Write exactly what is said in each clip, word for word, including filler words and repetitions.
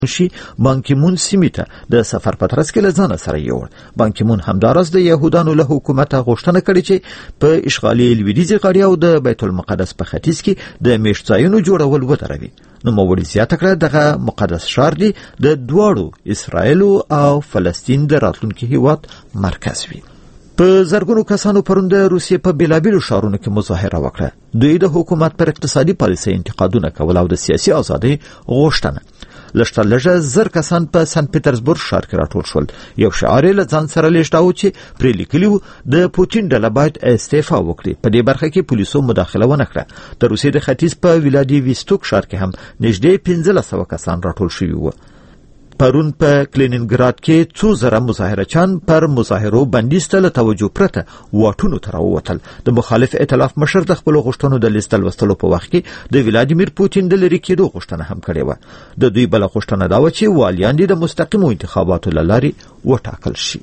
شي بان کی مون سیمې ته د سفر په ترڅ کې له ځانه سره یوړ. بان کی مون همداراز د یهودانو له حکومت غوښتنه کړې چې په اشغالي لویدیځي غاړې او د بیت المقدس په ختیځ کې د میشت ځایونو جوړول ودروي. نو موړي زیاته کړه دغه مقدس ښار دی د دواړو اسرائیل او فلسطین د راتلونکي هیواد مرکز وي. په زرګونو کسانو پرون د روسیې په بیلابیلو ښارونو کې مظاهره وکړه. دوی د حکومت پر اقتصادي پالیسۍ انتقادونه کول او د سیاسي ازادۍ غوښتنه. لږتر لږه زر کسان په سن پټرزبورګ ښار کې راټول شول. یو شعار له ځان سره لیږداوه چې پرې لیکلي و د پوتین ډله باید استعفا وکړي. په دې برخه کې پولیسو مداخله ونه کړه. د روسیې د ختیځ په ولادیویستوک ښار کې هم نږدې پنځلس سوه کسان راټول شوي وو. پرون په کلینینګراد کې څو زره مظاهرچیان پر مظاهرو بندیز ته له توجه پرته واټونو ته راووتل. د مخالف ائتلاف مشر د خپلو غوښتنو د لیست لوستلو په وخت کې د ولادیمیر پوتین د لرې کېدو غوښتنه هم کړې وه. د دوی بله غوښتنه دا وه چې والیان دې د مستقیمو انتخاباتو له لارې وټاکل شي.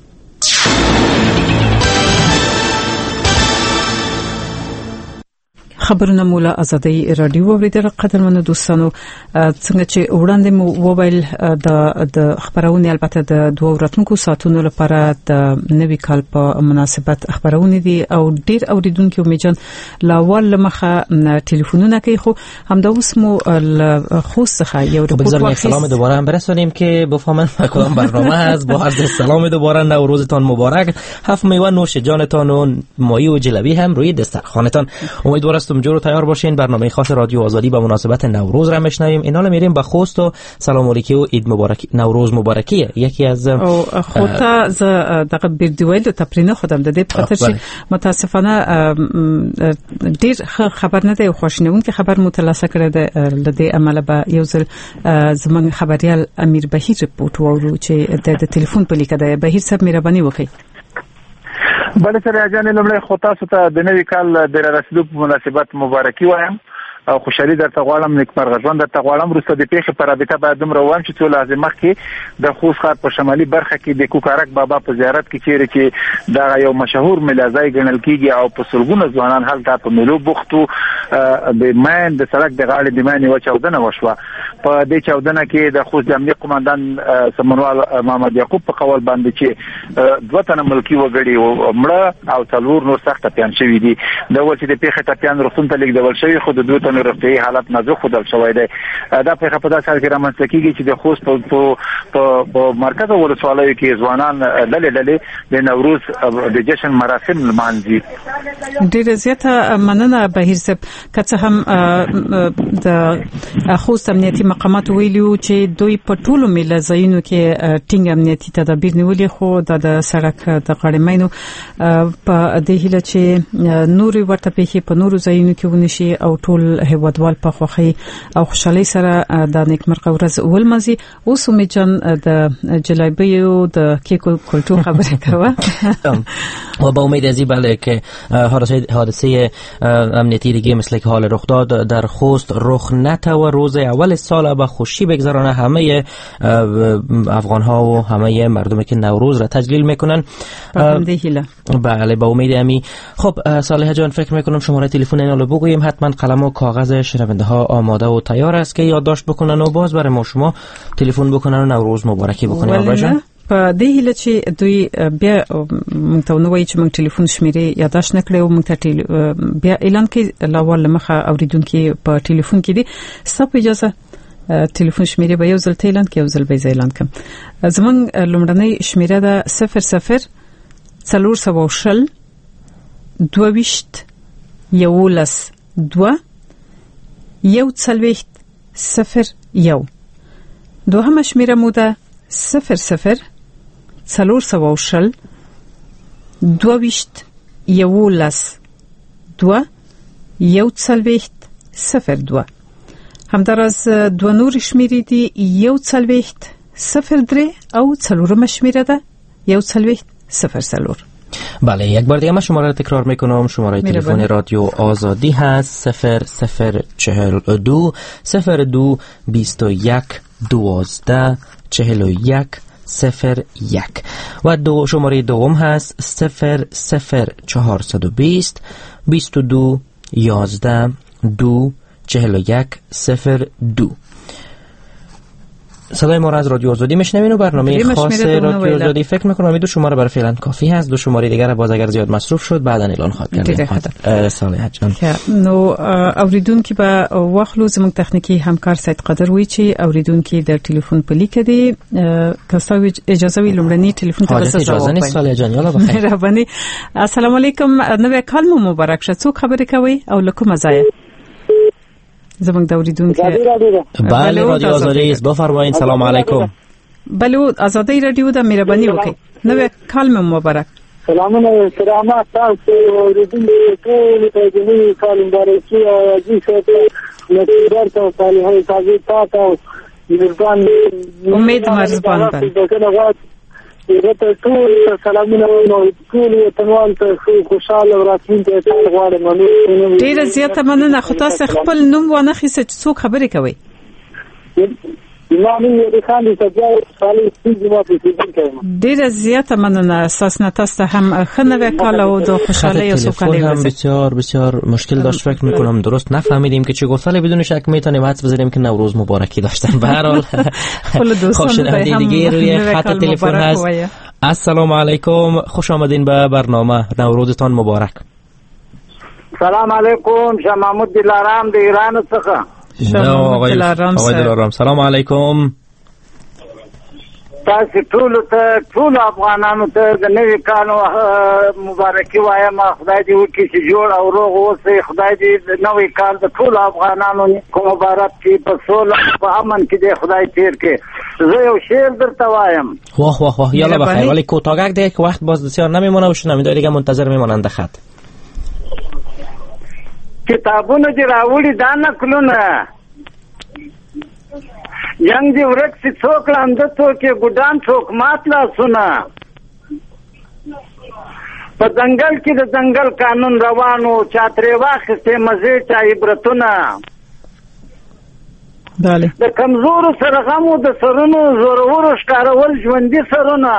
خبرونه مولا ازادي رادیو اوریدل. قدرمنو دوستانو، څنګه چې وړاندې مو وویل د د خبرونه البته د دوه راتلونکو ساعتونو لپاره د نوي کال په مناسبت خبرونه دي او ډیر اوریدونکو میجن لاول لمخه ټلیفونونه کوي. خو همدا اوس مو خوسته یو رپورت سلام دوباره هم برسونیم که بفهمن کدام برنامه هست. با عرض سلام دوباره نوروزتان مبارک. هفت میوه نوش جانتان و ماهی و جلبی هم روی دسترخوانتان. امیدوارم استم جور تیار باشین. برنامه خاص رادیو آزادی به مناسبت نوروز را میشنویم. اینا میریم به خوست و سلام علیکی و عید مبارک نوروز مبارکیه. یکی از خودتا ز دغه بیردویل تپرینه خودم د دې خاطر چې متاسفانه ډیر خبر نه دی خوشنون کې خبر متلاسه کړی د لدې عمله به یو ځل زمون خبريال امیر بهیر رپورت وورو چې د ټلیفون په لیکه د بهیر صاحب مهرباني وکړي. بله سره اجازه لمړی خو تاسو ته د نوي کال د رسیدو په مناسبت مبارکي وایم او خوشحالي درته غواړم. نیکمرغه ژوند درته غواړم. وروسته د پیښې په رابطه باید دومره ووایم چې څو لحظې مخکې د خوست ښار په شمالي برخه کې د کوکارک بابا په زیارت کې چیرې چې دا یو مشهور میلازای ګڼل کېږي او په سلګونه ځوانان هلته په میلو بوختو. د مین د سړک د غاړې د مین یوه چاودنه وشوه. په دې چاودنه کې د خوست د امنیه قماندان سمنوال محمد یعقوب په قول باندې چې دوه تنه ملکي وګړي مړه او څلور نور سخت ټپیان شوي دي. دا ول چې د پیښې ټپیان روغتون ته لیږدول شوي خو د دوه تنو روغتیایي حالت نازک ښودل شوی دی. دا پیښه په داسې حال کې رامنځته کېږي چې د خوست په مرکز ولسوالیو کې ځوانان ډلې ډلې د نوروز د جشن مراسم لمانځي. ډېره زیاته مننه بهیر صاحب. که څه هم د خوست امنیتي مقامات ویلي چې دوی په ټولو میله ځایونو کې ټینګ امنیتي تدابیر نیولي، خو د سړک د غاړې مینو په دې هیله چې نورې ورته پیښې په نورو ځایونو کې ونشي او ټول هیوادوال په خوښۍ او خوشحالۍ سره د نیکمرغه ورځ ولمانځي. اوس مې جان د جلبیو د کیکو کلتور خبره کوه و با امید ازی بله که حادثه امنیتی دیگه مثل که حال رخ داد در خوست رخ نته و روز اول سال به خوشی بگذرانه همه افغان ها و همه مردمی که نوروز را تجلیل میکنن. بله با امید امی. خب صالح جان فکر میکنم شماره تلفن اینا رو بگوییم. حتما قلم و کاغذ شنونده ها آماده و تیار است که یادداشت بکنن و باز برای ما شما تلفن بکنن و نوروز مبارکی بکنن. آقا جان په دې هیله چې دوی بیا مونږ ته نو وایي چې مونږ ټلیفون شمیرې یادداشت نکړو او مونږ ته بیا اعلان کې لاول مخه اوریدونکو په ټلیفون کې دي. ستاسو اجازه ټلیفون شمیرې به یو ځل اعلان کې یو ځل به اعلان کوم. زمونږ لومړنۍ شمیره ده صفر صفر څلور سوه شل دوه ویشت یولس دوه یو څلوېښت صفر یو. دوهمه شمیره مو ده صفر صفر څلور سوه شل دوه ویشت یولس دوه یو څلوېښت صفر دوه. همداراز دوه نور شمیرې دي یو څلوېښت صفر درې او څلورمه شمیره ده یو څلوېښت صفر څلور. بله یک بار دیگه من شماره رو تکرار میکنم. شماره تلفن رادیو آزادی هست صفر صفر چهل دو صفر دو بیست و یک دوازده چهل و یک صفر یک و دو شماره دوم هست صفر صفر چهارصد و بیست بیست و دو یازده دو چهل و یک صفر دو. صدای ما را از رادیو آزادی میشنوین و برنامه خاص رادیو آزادی فکر میکنم امید شماره برای فعلا کافی هست. دو شماره دیگر باز اگر زیاد مصروف شد بعدا اعلان خواهد کرد. صالح جان نو اوریدونکو به واخلو زموږ تخنیکی همکار سید قادر وی چې اوریدونکو در ټلیفون په لیک دی تاسو اجازه وی لومړنی ټلیفون ته وسه اجازه نه صالح جان یالا بخیر. مهرباني. السلام علیکم. نو کال مو مبارک شه. څوک خبرې کوي او لکه مزایا زموږ د اوریدونکو؟ بله رادیو آزادی است. بفرمایید. سلام علیکم. بله آزادی رادیو د مهرباني وکي. نو کال مو مبارک. سلامونه سلامات تاسو اوریدونکو ټول ته د نوي کال مبارکي او عزیز نو تاسو صالح تاسو تاسو مرزبان امید مرزبان بله ته ټول سلامونه نو ټول وطنوال ته خوشاله راتلونکي ته غواړم. ډیره زیاته مننه. خو تاسو خپل نوم ونه خیسه چې څوک خبرې کوي؟ ایمانی خان سجاد صالح سیجما په ډیره زیاته مننه. اساسا تاسو هم خنوي کال او د خوشحالی او سوکالی هم بسیار بسیار مشکل داشت. فکر میکنم درست نفهمیدیم که چی گفت، ولی بدون شک میتونیم حدس بزنیم که نوروز مبارکی داشتن. به هر حال خوشنودی دیگه روی خط تلفن هست. السلام علیکم، خوش آمدین به برنامه. نوروزتان مبارک. سلام علیکم. شاه محمود دلارام د ایران څخه. آقای دلارام سلام علیکم. تاسو ټول ته ټول افغانانو ته د نوي کال مبارکي وایم. خدای دې وکړي چې جوړ او روغ اوسئ. خدای دې د نوي کال د ټول افغانانو کو مبارک کړي، په سوله په امن کې دې خدای تیر کړي. زه یو شعر درته وایم. واه واه واه یالا بخیر. ولی کوتاهک دیگه که وقت باز بسیار نمیمونه و شنوندگان دیگه منتظر میمونند خط. کتابونه دې راوړي دا نکلونه ینګ دې ورک سي څوک لاندې څوک ګډان څوک مات لاسونه. په ځنګل کې د ځنګل قانون روانو چاترې واخیستې مزې چا عبرتونه. بله د کمزورو سره غمو د سرونو زورورو ښکارول ژوندي سرونه.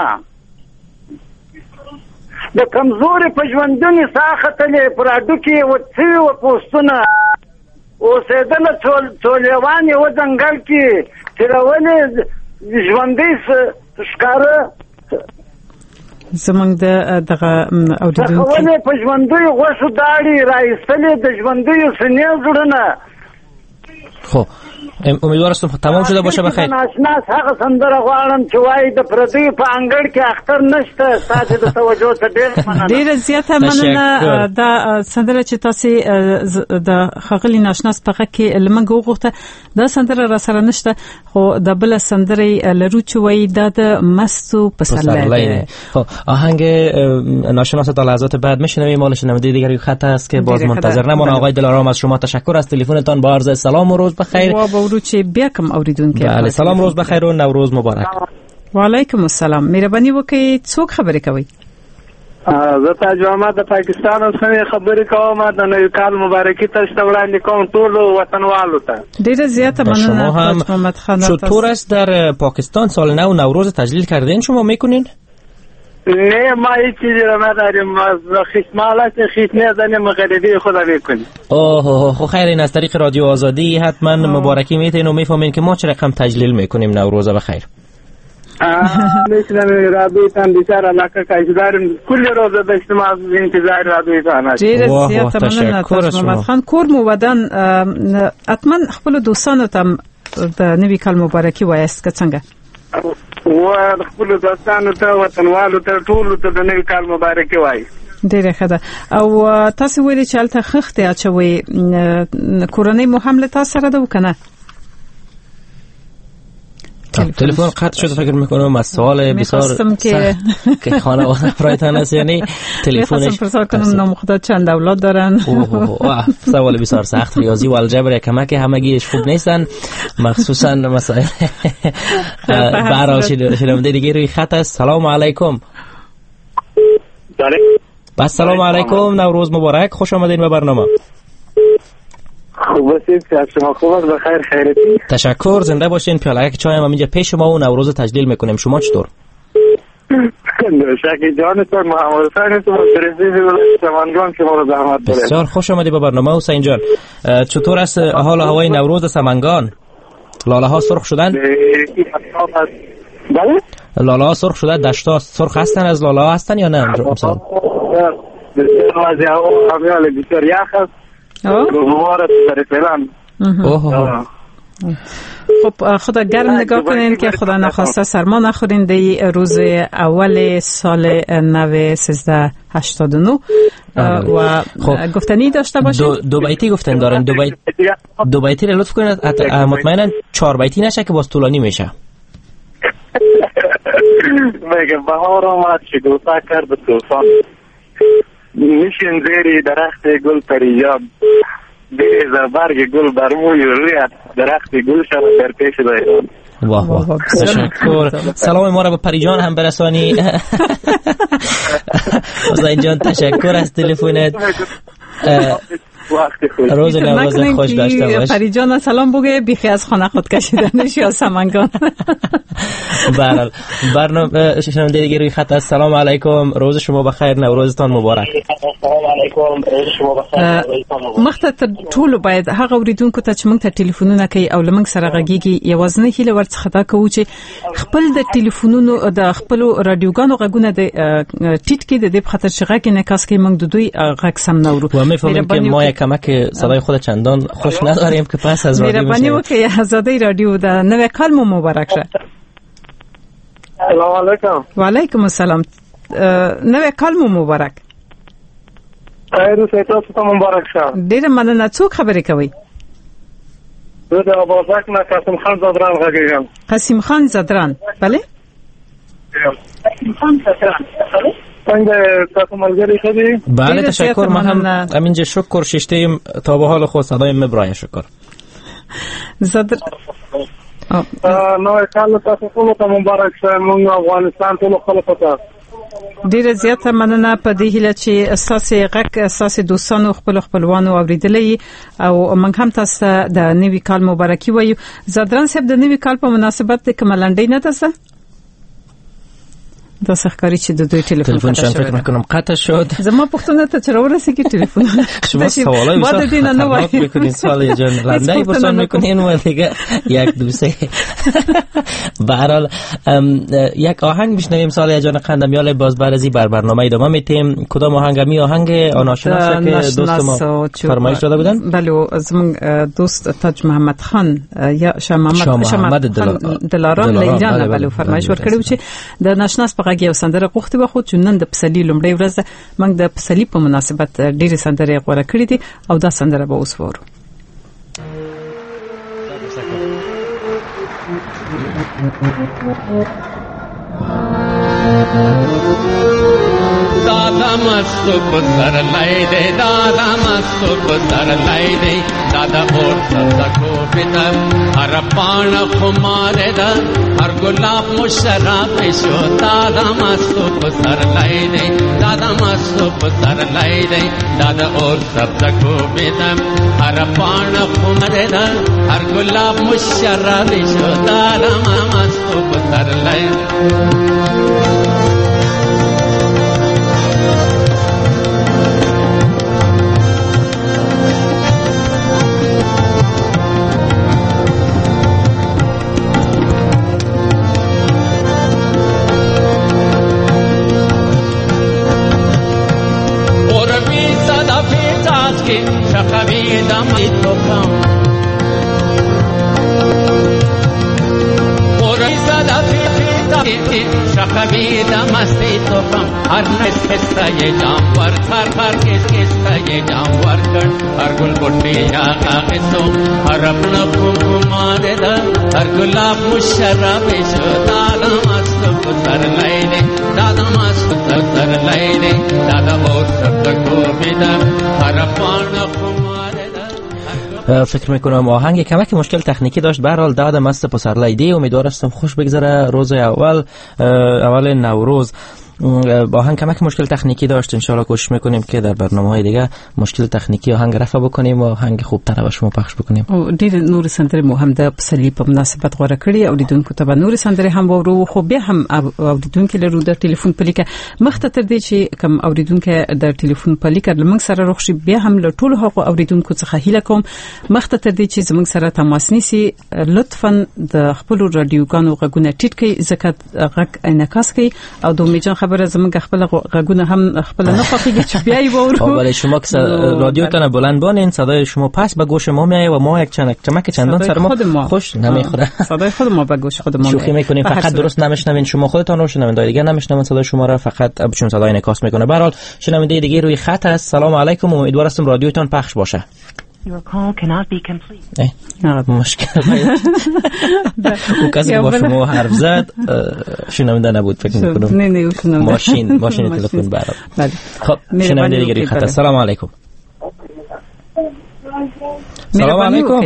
د کمزوري په ژوندونې ساه ختلې پر هډوکې وڅوي و پوستونه. اوسېدله څولیوانې و ځنګل کې تېرولې ژوندۍ ښکاره زمونږ د دغه اورېدونکي څخولې په ژوندیو غوښو داړې راایستلې د ژوندیو سینې زړونه. خب امیدوار هستم تمام شده باشه. بخیر. ناشناس هغه سندره غواړم چې وایي د پردیو په انګړ کې اختر نشته. تاسو د توجه ته ډېر مننه. ډېره زیاته مننه. دا سندره چې تاسو د ښاغلي ناشناس په غږ کې لمنګ وغوښته دا سندره را سره نشته، خو د بله سندرې لرو چې وایي دا د مستو پسرلی. خب آهنگ ناشناس تا لحظات بعد میشنویم. مال شنونده دیگری خط است که باز منتظر نمونه. آقای دلارام از شما تشکر از تلفنتان. با عرض سلام و روز بخیر. چې بیا کوم اوریدونکو. بله سلام، روز بخیر و نوروز مبارک. وعلیکم السلام. مهرباني وکړئ څوک خبرې کوي؟ زه تاج احمد د پاکستان څخه خبرې کوم. د نوي کال مبارکي تاسو ته وړاندې کوم ټول وطنوالو ته. ډیره زیاته مننه. شما هم محمد خان چطور است در پاکستان سال نو نوروز تجلیل کردین شما میکنین؟ نه ما هیچ چیزی رو نداریم. خیسمالات خیس نزنیم غریبی خدا میکنیم. اوه خو خیر. این از طریق رادیو آزادی حتما مبارکی میتین و میفهمین که ما چه رقم تجلیل میکنیم. نوروز بخیر. میشنم رادیوتان بسیار علاقه کاش داریم. کل روز داشتیم از انتظار رادیوتان هست. ډیره زیاته مننه تاسو محمد خان. کور مو ودان اتمن خپل دوستانو ته د نوي کال مبارکي وایست که څنګه؟ و خپل دوستانو ته وطنوالو ته ټول ته د نوي کال مبارکي وایي. ډیره ښه ده. او تاسو ویلي چې هلته خښتې اچوئ، کورنۍ مو هم له تاسو سره ده و که نه؟ تلفن قطع شد. فکر میکنم از سوال بسیار سخت که خانواده برایتان است. یعنی تلفنش میخواستم پرسان کنم نام خدا چند اولاد دارن؟ اوه سوال بسیار سخت. ریاضی و الجبر کمک همگیش خوب نیستن، مخصوصا مسائل. برای شنونده دیگه روی خط است. سلام علیکم. بس سلام علیکم، نوروز مبارک، خوش آمدین به برنامه. خوب هستید که شما خوب است؟ بخیر خیرتی. تشکر، زنده باشین. پیاله چای هم اینجا پیش ما و نوروز تجلیل میکنیم. شما چطور؟ شکی جانتون محمد حسین است. پرزیدنت سمنگان شما رو زحمت داره. بسیار خوش آمدید به برنامه حسین جان. چطور است حال هوای نوروز سمنگان؟ لاله ها سرخ شدن؟ بله؟ لاله ها سرخ شده، دشتا سرخ هستن از لاله ها هستن یا نه؟ مثلا بسیار هوا همیال بسیار یخ است. روزوار در فعلا. اوه. خب خدا گرم نگاه کنین که خدا نخواسته سرما نخورین دی روز اول سال نو سیزده هشتاد و نه و خب گفتنی داشته باشین. دو, دو بیتی گفتن دارن. دو بیتی دو بیتی رو لطف کنید، مطمئنا چهار بیتی نشه که باز طولانی میشه. میگه بهار آمد شکوفه کرد طوفان، میشین زیر درخت گل پریاب، بیزه برگ گل بر موی روی درخت گل شد در پیش دایران. واه واه تشکر. سلام ما را به پریجان هم برسانی. حسین جان تشکر از تلفنت. روز نوروز خوش داشته باش. پریجان سلام بگه بیخی از خانه خود کشیدنش یا سمنگان. برحال برنامه شنونده دیگه روی خط است. سلام علیکم، روز شما بخیر، نوروزتان مبارک. سلام علیکم، روز شما بخیر، نوروزتان مبارک. مخته ټول باید هغه اوریدونکو ته چې موږ ته ټلیفونونه کوي او لمنګ سره غږیږي یوازنه هیله ورڅخه دا کوو چې خپل د ټلیفونونو د خپل رادیوګانو غږونه د ټیټ کې د دې په خاطر چې غږ نه کاس کې موږ د دوی غږ سم نورو و میفهمیم که ما کمک صدای خود چندان خوش نداریم که پس از رادیو میشه. مهربانی وکړئ آزادی رادیو د نوې کال مو مبارک شه. سلام علیکم. و علیکم السلام. نوې کال مو مبارک. خیر اوسئ، تاسو ته مبارک شه. ډیره مننه. څوک خبرې کوي؟ زه د ابوبکر نه قاسم خان زدران غږیږم. قاسم خان زدران. بله؟ قاسم خان زدران. بله؟ څنګه تاسو ملګری شدی؟ بله تشکر. ما هم همینجا شکر ششتیم تا به حال خود صدای مبرای شکر. زدر نو کال تاسو ټول ته مبارک شه. موږ افغانستان ټول خلکو ته ډیره زیاته مننه په دې هیله چې اساسي غږ اساسي دوستانو خپل خپلوانو اوریدلې او موږ هم تاسو د نوي کال مبارکي وایو. زدران صاحب د نوي کال په مناسبت د کملنډۍ نه تاسو دا سخکاری چې د دوی ټلیفون تلفن شان فکر میکنم قطع شد. زما پښتون ته چر ورسېږي ټلیفون شما سوالای بعد دین نه وای میکنین سوال جان لندای پرسان میکنین و دیگه یک دوسه. به هر حال یک آهنگ میشنویم سال جان قندمیال، باز بعد از این بر برنامه ادامه میتیم. کدام آهنگ؟ می آهنگ آناشناس که دوست ما فرمایش داده بودن؟ بله از من دوست تاج محمد خان یا شاه محمد شاه محمد دلارام لیران بله فرمایش ورکړی و چې د ناشناس په غږ یو سندره غوښتي و خو چې نن د پسلی لومړی ورځ ده موږ د پسلی په مناسبت ډېرې سندرې غوړه کړې دي او دا سندره به اوس وورو. दादा मस्त पुतर लाई दे, दादा मस्त पुतर लाई दे, दादा और सदा को पिता हर पान खुमारे दा हर गुलाब मुशराब शो. दादा मस्त पुतर लाई दे, दादा मस्त पुतर लाई दे, दादा और सदा को पिता हर पान खुमारे दा हर गुलाब मुशराब शो. दादा मस्त पुतर लाई شخویدم تو کم قرآن صدفی فیدم شخویدم استی تو کم هر نس کستا یہ جانور هر هر کس کستا یہ جانور کر هر گل بٹی یا قاقصو هر اپنا کمار دا هر گلاب مشرب شو. دادا مست پتر لائنے دادا مست پتر لائنے دادا اور سب کو بیدم هر پانا فکر میکنم آهنگ کمک مشکل تکنیکی داشت. به هر حال دادا مست پسر لیدی. امیدوارم خوش بگذره روز اول اول نوروز. آهنگ کمک مشکل تکنیکی داشت، ان شاء الله کوشش میکنیم که در برنامه‌های دیگه مشکل تکنیکی آهنگ رفع بکنیم و آهنگ خوبتر به شما پخش بکنیم. او ډیر نور سندره مو هم د پسلی په مناسبت غوړه کړی او لیدونکو ته به نور سندره هم ورو خو بیا هم اوریدونکو له د ټلیفون په لیکه مخته تر دې چې کوم اوریدونکو د ټلیفون په لیکه لمن سره روښي بیا هم له ټولو حقوق اوریدونکو څخه هیله کوم مخته تر دې چې زموږ سره تماس نیسي لطفا د خپل رادیوګانو غږونه ټیټ کړئ ځکه غږ انعکاس کوي او د میجان خبره زموږ خپل غږونه هم خپل نه خوښیږي چې بیا یې وورو. ولی شما که رادیوتون بلند بانین صدای شما پس به گوش ما میایه و ما یک چند چمک چندان سر ما خوش نمیخوره. صدای خود ما به گوش خود ما شوخی میکنیم فقط درست نمیشنوین شما خودتون رو شنونده دیگه نمیشنون صدای شما را فقط چون صدای انعکاس میکنه. به هر حال شنونده دیگه روی خط هست. سلام علیکم، امیدوار هستم رادیوتون پخش باشه. Your call cannot be complete. مشکل او کسی که با شما حرف زد شنونده نبود فکر میکنم. نه نه شنونده. ماشین ماشین تلفن برام. بله. خب شنونده دیگه روی خط. سلام علیکم. سلام علیکم.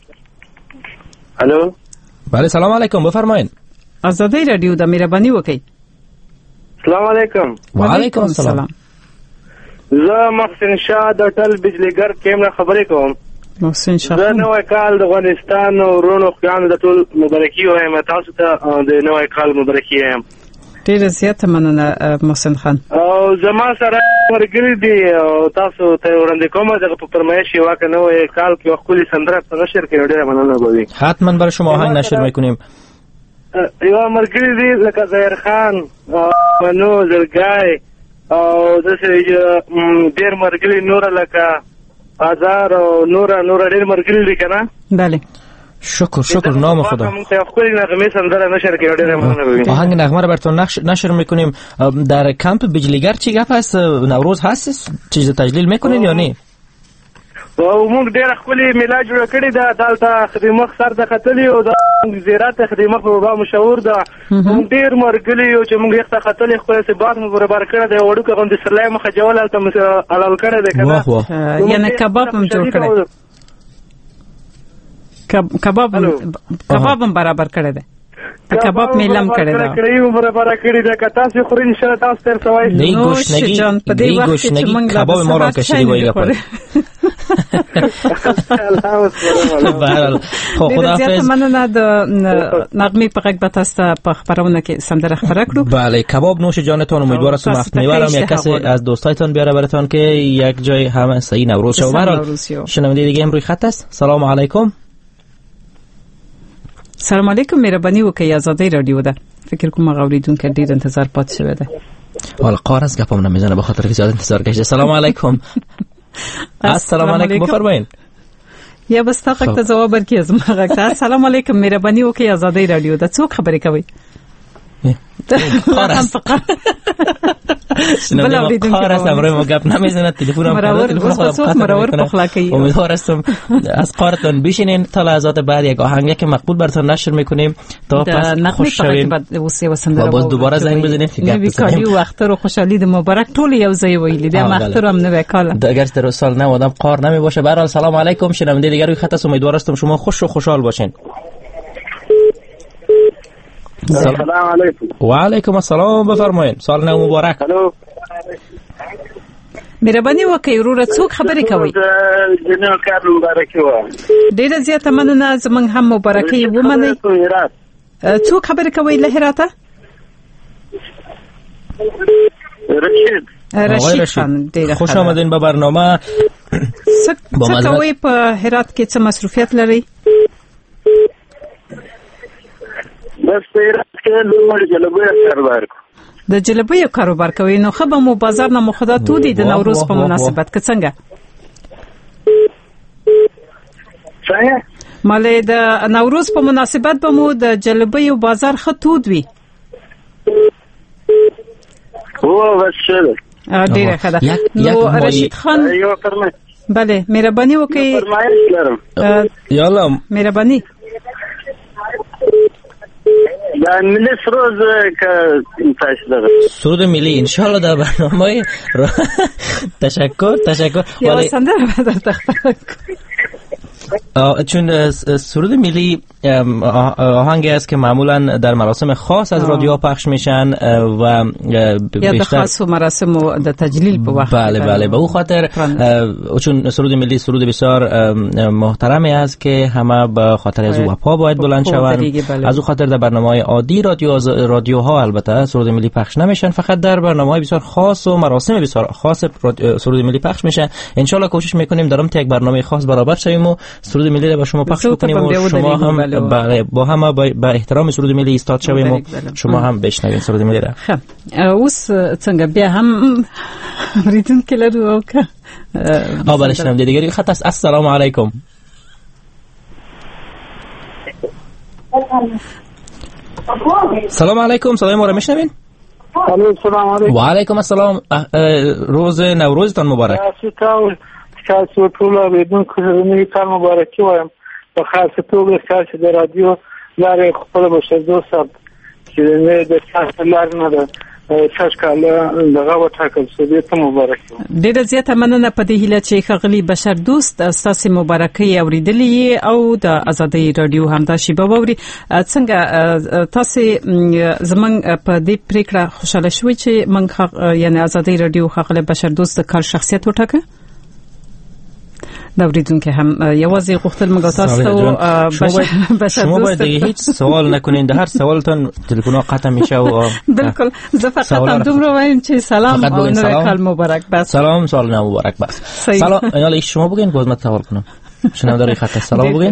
الو. بله سلام علیکم، بفرمایید. آزادی رادیو د مهرباني وکي. سلام علیکم. و علیکم السلام. زه محسن شاه د ټل بجلیګر کیمره خبرې کوم. محسن شاه زه نوې کال د افغانستان او ورونو خیانو د ټول مبارکي وایم تاسو ته د نوې کال مبارکي وایم. ډیر زیات مننه محسن خان. او زما سره ورګری دی او تاسو ته وړاندې کوم دغه په فرمایش یو کنه نوې کال کې خپل سندره په نشر کې ډیره مننه کوي. حتما بر شما آهنگ نشر میکنیم. یو مرګری دی لکه ظاهر خان او منو زرګای او داسې ډېر مرګلي نور لکه آزار او نور نور ډېر مرګلي دي کنه. بله شکر شکر نام خدا. موږ ته خپل نغمه سندره نشر کړو ډېر مننه کوم. آهنگ نغمه رو براتون نشر میکنیم. در کمپ بجلیگر چی گپ هست؟ نوروز هست؟ چیز تجلیل میکنین یا نه؟ او موږ ډېر خپل میلا جوړ کړی دا دالته خدمت سر د خطلی او د زیارت خدمت په بابا مشهور دا موږ ډېر مرګلی او چې موږ یې ته خطلی خپل سبات مو برابر کړی دی وړو کوم د سلای مخه جوړ الته حلال کړی دی کنه. یعنی کباب هم جوړ کړی. کباب کباب هم برابر کړی دی. کباب میلم کړی دا. کړی برابر کړی دا که تاسو خورئ ان شاء الله تاسو تر سوای. نه گوشنگی نه گوشنگی کباب ما را کشیدی وایگا پر. برحال خدا حافظ. مننه د نغمه په غږ به تاسو په خبرونه کې سندره خبره کړو. بله کباب نوش جانتون، امیدوارم هفت میوارم یک کسی از دوستایتان بیاره براتون که یک جای همه صحیح نوروز شو. برحال شنونده دیگه هم روی خط است. سلام علیکم. سلام علیکم، مهرباني وکړئ آزادی رادیو ده. فکر کوم غوړیدونکو ډیر انتظار پات شوی ده. حالا قارس گپم نمیزنه به خاطر که زیاد انتظار کشیده. سلام علیکم. السلام علیکم، بفرمایید. یا بس تا وخت جواب ورکړئ زما غږ. سلام علیکم، مهرباني وکړئ آزادی رادیو ده. څوک خبرې کوي؟ قارس شنونده ما قارس امروی ما گپ نمیزند تلفن هم کنه. امیدوار هستم از قارتون بشینین تا لحظات بعد یک آهنگی که مقبول براتون نشر میکنیم تا پس خوش شوین و باز دوباره زنگ بزنید که گپ بزنیم. و اختر و خوشحالی د مبارک ټول یو ځای ویلی دی. اختر هم نه وکاله اگر در سال نه آدم قار نمی باشه. به هر حال سلام علیکم شنونده دیگر روی خط است. امیدوار هستم شما خوش و خوشحال باشین. سلام علیکم. و علیکم السلام، بفرمایید. سال نو مبارک. الو مهرباني وکړئ وروره څوک خبرې کوي؟ جنو کار مبارکي و. ډیره زیاته مننه، زمونږ هم مبارکي ومنئ. څوک خبرې کوي له هراته؟ رشید. رشید خان، ډیره خوش آمدین به برنامه. څه کوئ په هرات کې؟ څه مصروفیت لرئ؟ بس پیرات کې لوړ جلبې کاروبار کو. د جلبې کاروبار کوي. نو خبر مو بازار نه مخدا تو دي د نوروز په مناسبت کې څنګه؟ څنګه؟ مالې د نوروز په مناسبت به مو د جلبې بازار خطود وي. او بس شه. ډیره ښه ده. نو رشید خان یو فرمایي. بله مهرباني وکړئ. فرمایش لرم. یالا مهرباني. دا ملی سروز که تاسو دغه سرود ملی ان شاء الله در برنامه تشکر تشکر. یا سندره به در تخفیف چون سرود ملی آهنگی است که معمولا در مراسم خاص از رادیو پخش میشن و بیشتر خاص و مراسم و د تجلیل په وخت. بله بله، به او خاطر چون سرود ملی سرود بسیار محترمی است که همه به خاطر از او وفا باید بلند شوند. از او خاطر در برنامه‌های عادی رادیو رادیوها البته سرود ملی پخش نمیشن، فقط در برنامه‌های بسیار خاص و مراسم بسیار خاص سرود ملی پخش میشه. ان شاء الله کوشش میکنیم در یک برنامه خاص برابر شویم و سرود ملی را با شما پخش بکنیم و شما هم با هم با احترام سرود ملی ایستاد شویم و شما هم بشنوید سرود ملی را. خب اوس څنګه بیا هم ریتم کلر او که اه بله شنونده دیگری خط است. السلام علیکم. سلام علیکم، صدای ما را میشنوین؟ سلام علیکم. و علیکم السلام. روز نوروزتان مبارک. تاسو ټول اوریدونکو ته نوی کال مبارکي وایم. په خاصه توګه تاسو د رادیو لارې خپل بشر دوست چې نه د تاسو لار نه ده تاسو کاله دغه وټاکل شو دې ته مبارک. ډیره زیاته مننه په دې هیله چې خغلی بشر دوست تاسو مبارکي اوریدلې او د ازادي رادیو همدا شی به ووري. څنګه تاسو زمنګ په دې پریکړه خوشاله شوي چې من یعنی ازادي رادیو خغلی بشر دوست د کار شخصیت وټاکه؟ دا وریدونکو هم یوازې غوښتل موږ تاسو ته شما باید هیڅ سوال نکنین، د هر سوالتون تلفن قطع میشه و بالکل. زه فقط هم دومره وایم چې سلام او نوی کال مبارک. بس سلام، سال نو مبارک. بس سلام. اینا شما بگین باز من سوال کنم. شنونداری خط سلام بگین.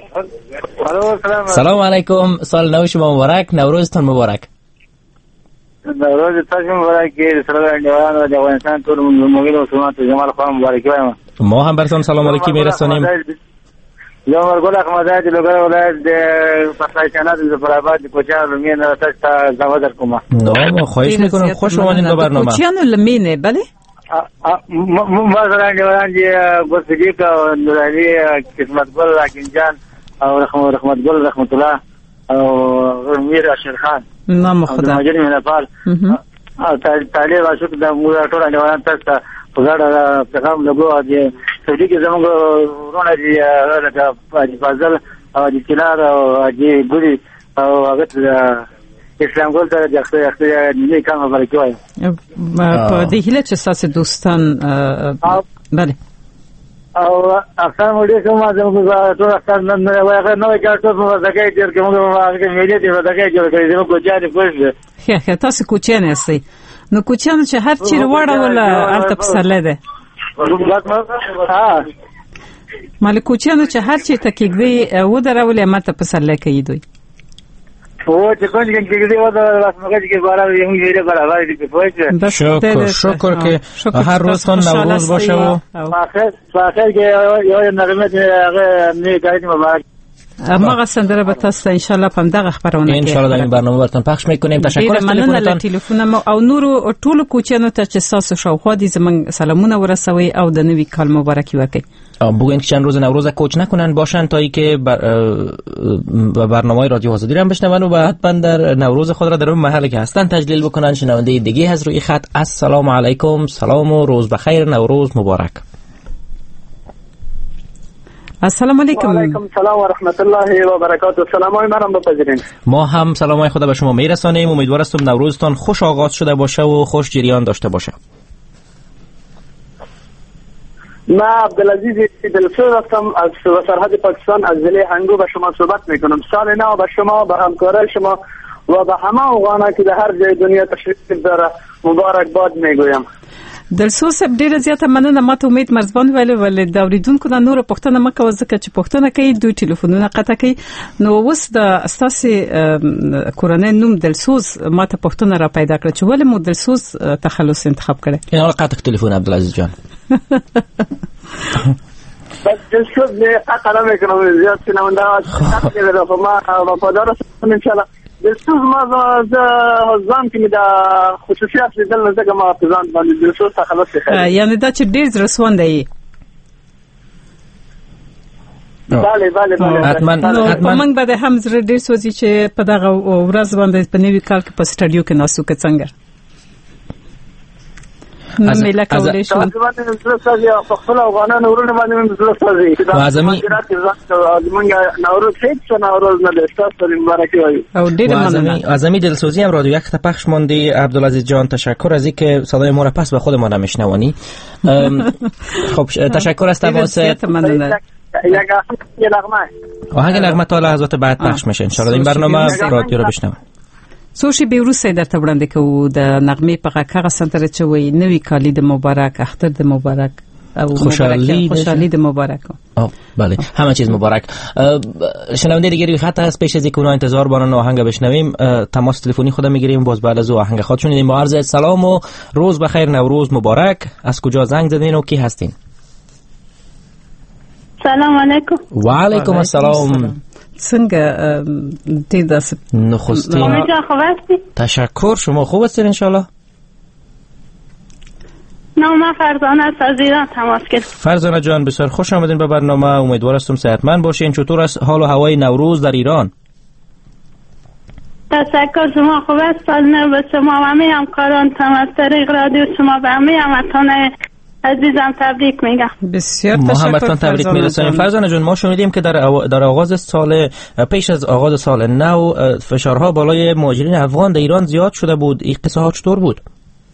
سلام علیکم، سال نو شما مبارک، نوروزتون مبارک. نوروز تاسو مبارک. سره دیوان د افغانستان ټول موږ له سمات جمال خان مبارک وایم. ما هم براتون سلام علیکی میرسونیم. یا مرګل احمدای د لوګر ولایت د پاسایچانات د برابر د کوچا لمین تاسو زما در کومه. نو خواهش میکنم خوش اومدین به برنامه. کوچیان لمینه بله؟ ما زران دیوان دی ګوسګی کا نورانی قسمت ګل راکینجان او رحمت رحمت ګل رحمت الله او میر اشر خان. نام خدا. مجری منفال. او تعالی واشو د موږ ټول دیوان تاسو په غاړه پیغام لګو دی سړي کې زموږ ورونه دي د فاضل او د کلار او د ګوري او هغه اسلام ګل ته د اختیار نه کار مبارک وایم. په دې هیله چې تاسو دوستان بله او افغان وړي کومه زموږ ټول افغان نه وایي نو کارته په ځای کې چې موږ هغه میډیا دی په ځای کې جوړ کړی زموږ کوچانه پوښتنه خه تاسو کوچانه سي نو کوچانه چې هر چیر وړه ولا الته پسله ده مال کوچانه چې هر چی تکیږي و درولې ماته پسله کوي دوی او چې کوم کې کې دی و دا رسمګه کې بارا یې موږ برابر دي په شکر شکر که هر روزتون نوروز باشه و آخر آخر کې یو نغمه هغه نه کوي مبارک. ما سندره به تاسو ان شاء الله په دغه خبرونه ان شاء الله د برنامه ورته پخش میکنیم. تشکر از تلیفونتان تلیفون او نور ټول کوچانو ته چې تاسو شاوخوا دي زمون سلامونه ورسوي او د نوی کال مبارکي وکړي. بگوین که چند روز نوروز کوچ نکنن باشن تا ای که بر برنامه رادیو آزادی را بشنون و حتما در نوروز خود را در اون محلی که هستن تجلیل بکنن. شنونده دیگه از روی خط. السلام علیکم، سلام و روز بخیر، نوروز مبارک. السلام علیکم. و علیکم السلام و رحمت الله و برکاته. سلامای منم بپذیرین. ما هم سلامای خدا به شما میرسانیم. امیدوار هستم نوروزتان خوش آغاز شده باشه و خوش جریان داشته باشه. ما عبدالعزیز دلسوز هستم از سرحد پاکستان از ضلع هنگو به شما صحبت میکنم. سال نو به شما، به همکارای شما و به همه افغانان که در هر جای دنیا تشریف داره مبارکباد میگویم. دلسوز صاحب ډیره زیاته مننه. ماته امید مرزبان ویل ول د اوریدونکو د نور پښتنه مکه وزکه چې پښتنه کوي دوی ټلیفونونه قطع کوي. نو اوس د اساسي کورنۍ نوم دلسوز ماته پښتنه را پیدا کړ چې ولې مو دلسوز تخلص انتخاب کړی. اینا قطع تلیفون عبدالعزیز جان. بس دلسوز نه قطع نمیکنم زیاد سینمانده قطع کردم ما وفادار هستم ان شاء الله. دلسوز ما ځان کې د خصوصیات لیدل نه ځکه ما ځان باندې دلسوز تخلص کړی. یعنی دا چې ډیر زرسوند دی. بله بله بله حتما حتما موږ به هم زړه ډیر سوځي چې په دغه ورځ باندې په نوي کال کې په سټډیو کې ناسو کې څنګه نه میله کولای شو باندې زړه سازي او خپل افغانانو ورونه باندې زړه سازي اعظمي مونږ نوروز هیڅ نوروز نه دستاست مبارک وایو او ډیر مننه. اعظمي دلسوزی هم رادیو یک تا پخش ماندی. عبدالعزیز جان تشکر از اینکه صدای ما را پس به خود ما نمیشنوانی. خب تشکر از تماست. مننه. یک نغمه آهنگ نغمه تا لحظات بعد پخش میشه ان شاء الله. این برنامه رادیو رو بشنوید. څو شی به وروسته درته وړاندې کوو د نغمې په هغه سنتر چې وي نوی کالی د مبارک، اختر د مبارک او خوشحالی خوشحالی د مبارک. آه بله همه چیز مبارک. شنونده دیگری خط هست پیش از اینکه اونا انتظار بارن آهنگ بشنویم تماس تلفنی خود میگیریم باز بعد از او آهنگ خودشون میدیم. با عرض سلام و روز بخیر، نوروز مبارک. از کجا زنگ زدین و کی هستین؟ سلام علیکم. و علیکم السلام. څنګه دې داس نخستین مامی جان خوب هستی؟ تشکر. شما خوب هستین ان شاء الله؟ نام من فرزانه است از ایران تماس گرفتم. فرزانه جان بسیار خوش آمدین به برنامه. امیدوار هستم صحتمند باشین. چطور است حال و هوای نوروز در ایران؟ تشکر. شما خوب است؟ سال نو به شما و همه همکاران از طریق رادیو شما به همه هموطنان عزیزم تبریک میگم. بسیار ما تشکر. هم براتون تبریک میرسونیم. فرزانه جان ما شنیدیم که در او... در آغاز سال پیش از آغاز سال نو فشارها بالای مهاجرین افغان در ایران زیاد شده بود. این قصه ها چطور بود؟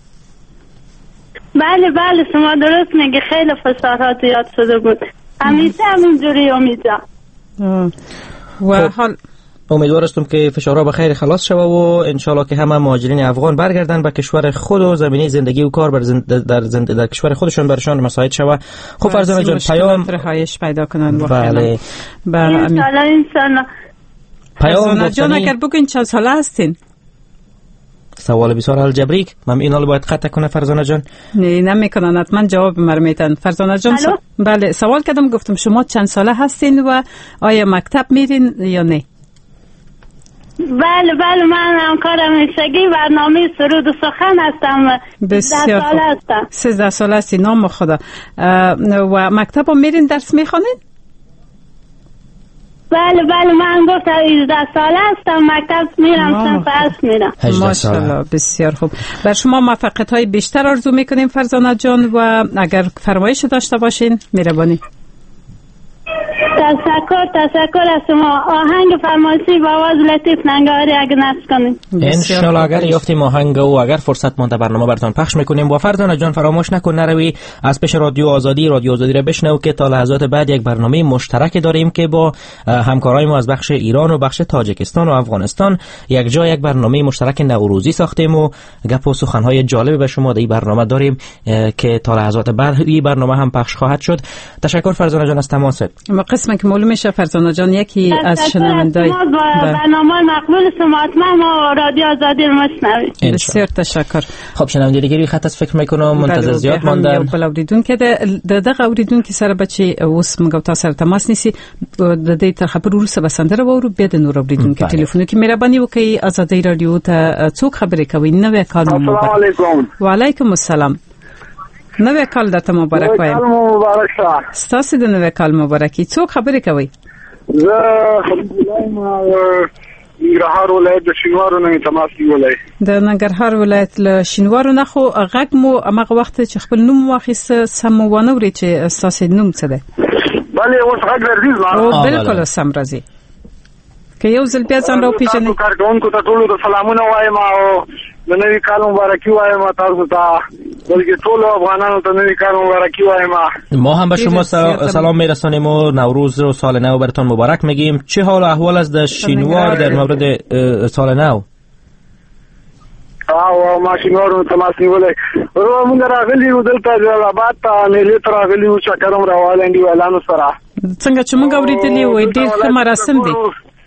بله بله شما درست میگی، خیلی فشارها زیاد شده بود. همیشه همینجوری امیدوارم. و حال امیدوار هستم که فشارها به خیر خلاص شود و انشالله که همه مهاجرین افغان برگردن به کشور خود و زمینه زندگی و کار بر زند... در, زند... در کشور خودشون برشان مساعد شود. خب فرزانه جان پیام رهایش پیدا کنن. بله بله ان شاء الله ان شاء الله. پیام جان اگر بگین چند ساله هستین؟ سوال بسیار الجبریک. من اینا رو باید قطع کنه فرزانه جان؟ نه نمیکنن، حتما جواب مرا میدن. فرزانه جان س... بله سوال کردم، گفتم شما چند ساله هستین و آیا مکتب میرین یا نه؟ بله بله من همکار همیشگی برنامه سرود و سخن هستم. بسیار سال هستم. سیزده سال هستی. نام خدا. و مکتب هم میرین درس میخوانین؟ بله بله من گفتم هجده ساله هستم، مکتب میرم، صنف اصل میرم. ماشاءالله بسیار خوب. بر شما موفقیت های بیشتر آرزو میکنیم فرزانه جان و اگر فرمایش داشته باشین مهربانی. تشکر تشکر از شما. آهنگ فرمایشی با آواز لطیف ننگاری اگه نصب کنیم انشالله اگر یافتیم آهنگ و اگر فرصت مانده برنامه براتون پخش میکنیم. و فرزانه جان فراموش نکن نروی از پیش رادیو آزادی رادیو آزادی را بشنو که تا لحظات بعد یک برنامه مشترک داریم که با همکارای ما از بخش ایران و بخش تاجیکستان و افغانستان یک جا یک برنامه مشترک نوروزی ساختیم و گپ و سخنهای جالب به شما در این برنامه داریم که تا لحظات بعد این برنامه هم پخش خواهد شد. تشکر فرزانه جان از تماست. ما قسم که معلوم میشه فرزانه جان یکی از شنوندای برنامه مقبول شما حتما ما رادیو آزادی رو میشنویم. بسیار تشکر. خب شنونده دیگه خط از فکر میکنم منتظر زیاد ماندن. بل اوریدون که د دغه اوریدون کې سره بچي اوس موږ تاسو سره تماس نیسی د دې تر خبر وروسته بسندره وورو به د نور اوریدون کې ټلیفون کې مهرباني وکړئ. آزادۍ رادیو ته څوک خبرې کوي؟ نوې کال مبارک. السلام علیکم. وعلیکم السلام. نوې کال درته مبارک وایم. نوې کال مبارک شه. ستاسو د نوې کال مبارکي. څوک خبرې کوي؟ زه خبرلایم ننګرهار ولایت د شینوارو نه تماس نیولای. د ننګرهار ولایت له شینوارو نه خو غږ مو هغه وخت چې خپل نوم واخیسته سم ونه وري چې ستاسو نوم څه دی؟ بله اوس غږ درځي زما. او بالکل سم راځي. که یو ځل بیا ځان راوپېژنئ. کارکوونکو ته ټولو ته سلامونه وایم او د نوي کال مبارکي وایم تاسو ته، بلکې ټول افغانانو ته نوي کال مبارکي وایم. ما هم به شما سلام میرسانیم و نوروز و سال نو براتون مبارک میگیم. چه حال و احوال است در شینوار در مورد سال نو؟ او ما شینوارو تماس نیولای. ورو موږ راغلي یو دلته جلالاباد ته میلې ته راغلي یو چکرم راوالم دی اعلان سره. څنګه چې موږ اورېدلي وای ډېر ښه مراسم دي.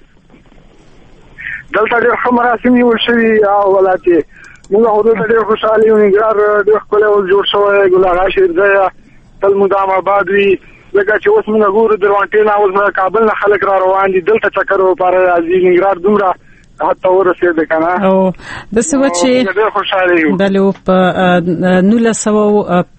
دلته ډېر ښه مراسم نیول شوي او ولاتې موږ هغه ته ډېر خوشاله یو. نګار ډېر ښکلی اوس جوړ شوی، ګل اغا شیرځایه تل مدام آباد وي. لکه چې اوس موږ ګورو دروانټې نه اوس کابل نه خلک را روان دي دلته چکر وپاره راځي. نګار دومره حتی ورسېده کنه. او د څه و چې ډېر خوشاله یو. بله په نولس سوه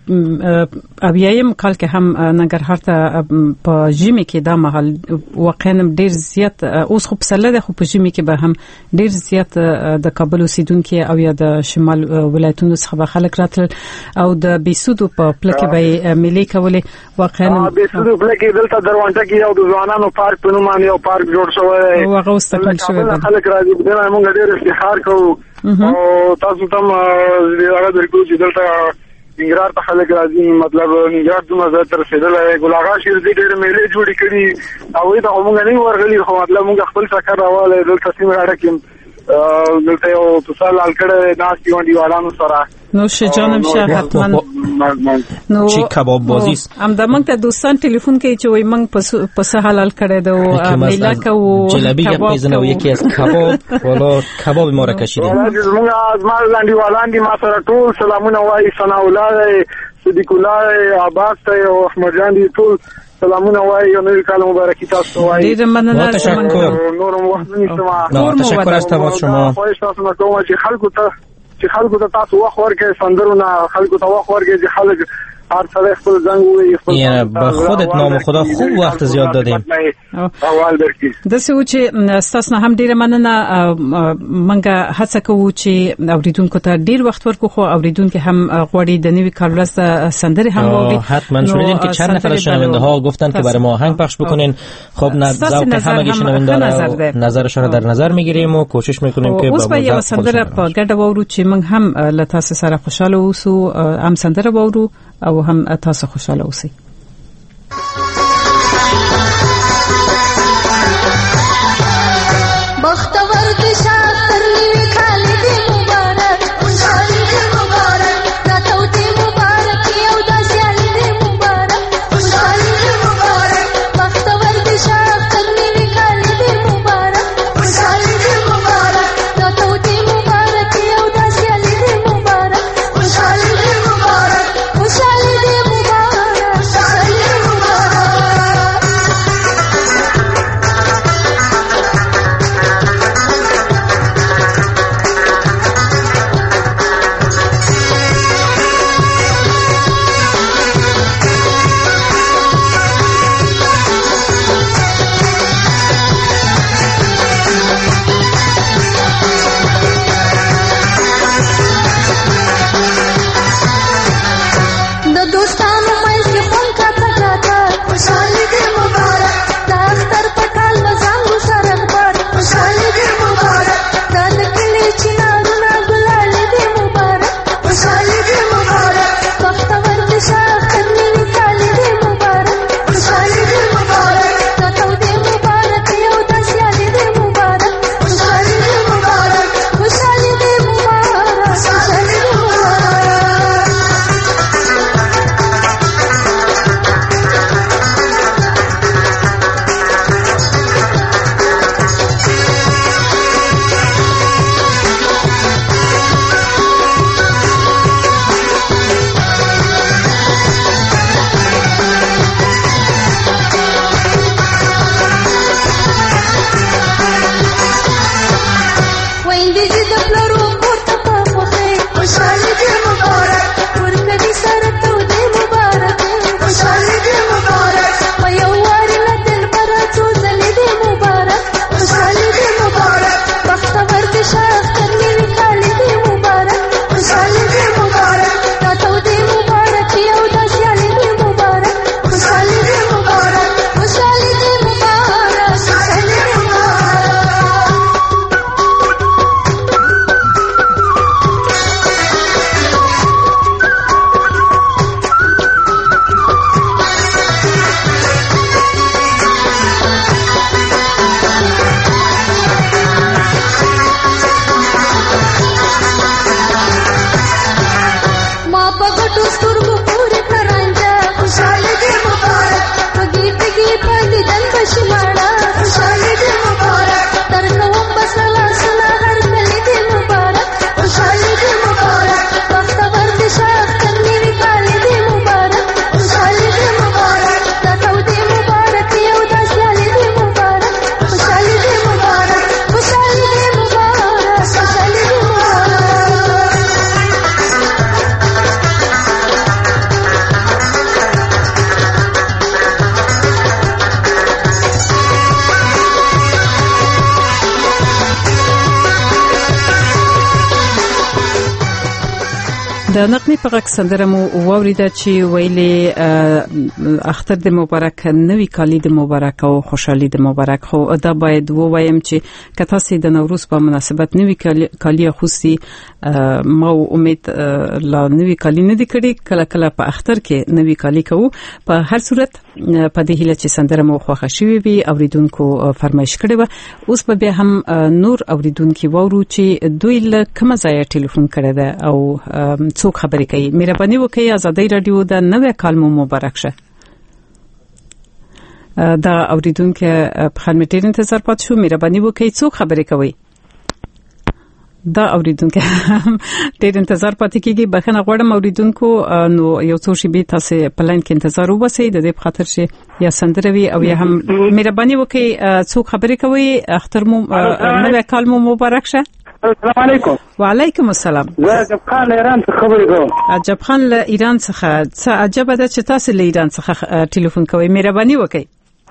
اویایم کال کې هم ننګرهار ته په ژمي کې دا مهال واقعا ډیر زیات اوس خو پسله ده خو په ژمي کې به هم ډیر زیات د کابل اوسیدونکو او یا د شمال ولایتونو څخه خلک راتل او د بیسودو په پلکې به ملي کولې واقعا بیسودو پلکې دلته دروازه کې یو د ځوانانو پارک په نوم باندې یو پارک جوړ شوی او هغه استقلال شوی دی خلک راځي دا موږ ډیر افتخار کوو او تاسو ته هغه درکو چې دلته ننګرهار ته خلک راځي مطلب ننګرهار دومره زیات تر رسېدلی ګل اغا شیرزي ډېرې میلې جوړې کړي هغوی ته خو موږ نه یو ورغلي خو مطلب موږ خپل چکر راوالی دلته سیمې راډه کې دلته یو پسه لال کړی ناست یو انډیوالانو سره نوش جانم شه حتما نو چې کباب بازی هم د موږ ته دوستان ټلیفون کوي چې وای موږ پسه حلال کړی دی میله کوو جلبی هم پیژنو یکی از کباب والا کباب ما را کشیدیم موږ از ما انډیوالان دي ما سره ټول سلامونه وایي ثنا الله صدیق الله عباس او احمد جان دي ټول سلامونه وایي او نوی کال مبارکي تاسو وایي ډیر مننه تشکر نورم وخت نیسم تشکر از تماس شما خواهش تاسو نه کوم چې خلکو ته چې خلکو ته تاسو وخت ورکړئ سندرونه خلکو ته وخت ورکړئ چې خلک هر څه خپل زنګ وي خپل یعنی به خودت نام خدا خوب وخت زیاد دادیم اول درکې د څه چې تاسو هم ډیره مننه منګه هڅه کوو چې اوریدونکو ته ډیر وخت ورکو خو اوریدونکو هم غوړي د نوي کال ورځ سندره هم ووري حتما شنیدین که چند نفر از شنونده ها گفتن که برای ما آهنگ پخش بکنین خب ذوق همه شنونده را نظرشون در نظر میگیریم و کوشش میکنیم که اوس به یو سندره په ګډه وورو چې موږ هم له تاسو سره خوشاله اوسو هم سندره وورو او هم تاسو خوشاله اوسئ بختور دې شاعر نیوي کالي دې مبارک خوشالي دې مبارک راته دې مبارک یو داسې علي دې مبارک خوشالي دې مبارک بختور دې شاعر نیوي کالي دې مبارک خوشالي دې مبارک راته دې مبارک یو داسې علي دې مبارک خوشالي دې مبارک خوشالي دې مبارک د نقمې په غږ سندره مو واوریده چې ویلې اختر د مبارک نوی کالی د مبارک او خوشحالي د مبارک. خو دا باید ووایم چې که تاسو د نوروز په مناسبت نوی کالی خوستي ما امید لا نوی کالی نه دی کړی، کله کله په اختر کې نوی کالی کوو. په هر صورت په دې هیله چې سندره مو خوښه شوي وي، اوریدونکو فرمایش کړی و. اوس په بیا هم نور اوریدونکو وورو چې دوی له کومه ځای ټلیفون کړی ده او څوک خبرې کوي. مهرباني وکړئ آزادۍ رادیو د نوې کال مو مبارک شه. دا اوریدونکو په خدمت ډیر انتظار پات شو. مهرباني وکړئ څوک خبرې کوي. دا اوریدونکو ډیر انتظار پاتې کیږي. بخښنه غواړم اوریدونکو، نو یو څو شی به تاسو په لاین کې انتظار وباسئ د دې په خاطر چې یا سندروي او یا هم مهرباني وکړئ څوک خبرې کوي. اختر مو نوې کال مو مبارک شه. السلام علیکم. وعلیکم السلام. زه عجب خان له ایران څخه خبرې کوم. عجب خان له ایران څخه. څه عجب ده چې تاسو له ایران څخه ټلیفون کوئ. مهرباني وکړئ.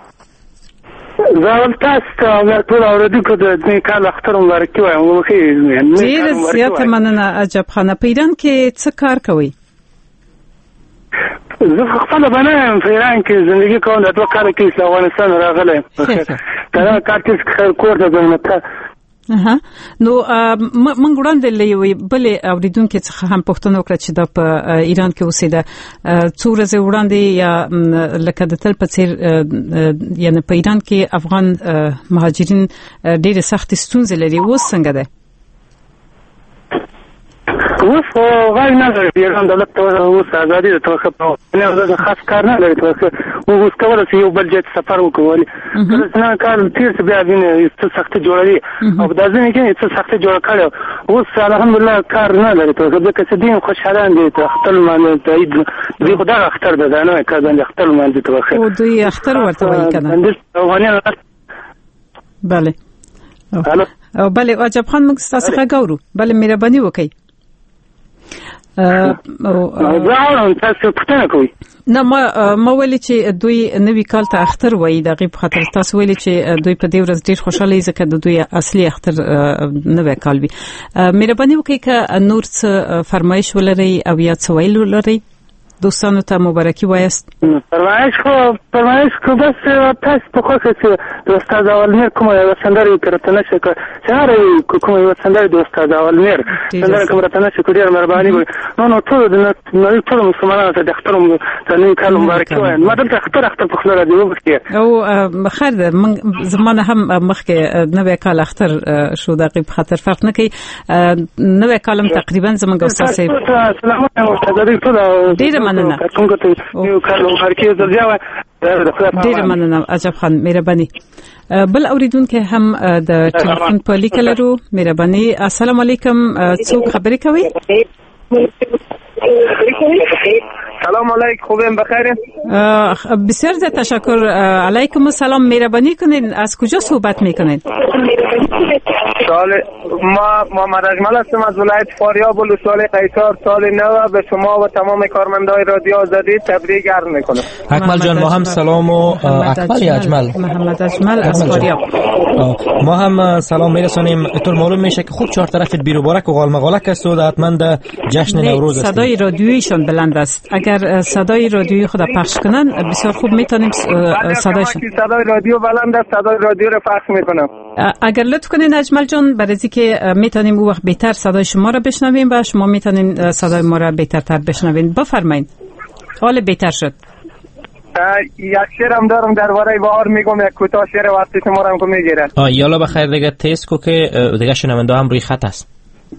زه ول تاسو ته ټول اوریدونکو د دې کال اختر مبارک وایم. ډیر زیاته مننه عجب خان. په ایران کې څه کار کوئ؟ زه خپل باندې په ایران کې ژوند کوم. د دوه کال کې افغانستان راغلی. دا کار چې کور ته ځم. اها نو من وړاندې لې بلې اوریدونکو څخه هم پوښتنه وکړه چې دا په ایران کې اوسېده څو ورځې وړاندې یا لکه د تل په څیر یعنی په ایران کې افغان مهاجرین ډېر سخت ستونزې لري. اوس څنګه ده؟ اوس غواړي نه لري ایران دولت ته اوس ازادي ته خپل نه خاص کار نه لري. اوس کولای شي یو بل ځای سفر وکړي. کله چې کار تیر څه بیا ویني څه سخت جوړوي او د ځینې کې څه سخت جوړ کړو. اوس الحمدلله کار نه لري. ته ځکه چې دین خوشحالان دي. ته خپل باندې ته دې خدای اختر ده نه کړه باندې خپل باندې ته واخه. او دوی اختر ورته وایي کنه. bale او bale عجب خان موږ تاسو ښه ګورو. bale مهرباني وکړئ. او تاسو پوښتنه کوئ. نه ما ما ویلي چې دوی نوی کال ته اختر وایي. دغه په خاطر تاسو ویلي چې دوی په دې ورځ ډیر خوشاله ځکه د دوی اصلي اختر نوی کال وي. مهرباني وکړئ که نور څه فرمایش ولرئ او یا څه ویل ولرئ دوستانو ته مبارکي وایست. فرمایش خو فرمایش خو بس تاسو په خوښه چې د استاد اولمیر کومه یو سندره ترته نشه که سهار کومه یو سندره د استاد اولمیر سندره کومه ترته نشه کو ډیر مهرباني وي. نو نو ټول د نړۍ ټول مسلمانانو ته د اختر ته کال مبارک وایم. ما دلته اختر اختر په خپل راډیو وکړ او خیر ده. من زمانه هم مخکې نوې کال اختر شو دغه په خاطر فرق نه کوي. نوې کالم تقریبا زمونږ استاد صاحب سلام علیکم. ډیر مننه. ډیر مننه عجب خان. مهرباني. بل اوریدونکو هم د ټلیفون په لیکل لرو. مهرباني. السلام علیکم. څوک خبرې کوي؟ سلام علیکم. خوبم بخیر؟ بسیار زیاد تشکر. علیکم السلام. مهربانی کنین از کجا صحبت میکنین؟ سال ما محمد اجمل هستم از ولایت فاریاب ولسوالی قیصر. سال نو به شما و تمام کارمندان رادیو آزادی تبریک عرض میکنم. اکمل جان ما هم سلام و اکمل یا اجمل؟ محمد اجمل از فاریاب. ما هم سلام میرسونیم. طور معلوم میشه که خوب چهار طرفت بیروبارک و غالمغالک است و حتما در جشن نوروز است. صدای رادیویشون بلند است. اگر صدای رادیویی خود پخش کنن بسیار خوب میتونیم صدایشون. صدای رادیو بلند است. صدای رادیو رو پخش میکنم. اگر لطف کنین اجمل جان برای اینکه میتونیم اون وقت بهتر صدای شما را بشنویم و شما میتونین صدای ما را بهترتر بشنوین. بفرمایید. حال بهتر شد. یک شعرم دارم درباره بهار میگم. یک کوتاه شعر وقتی شما را هم میگیره. آ یالا بخیر دیگه تیز کو که دیگه شنونده هم روی خط است.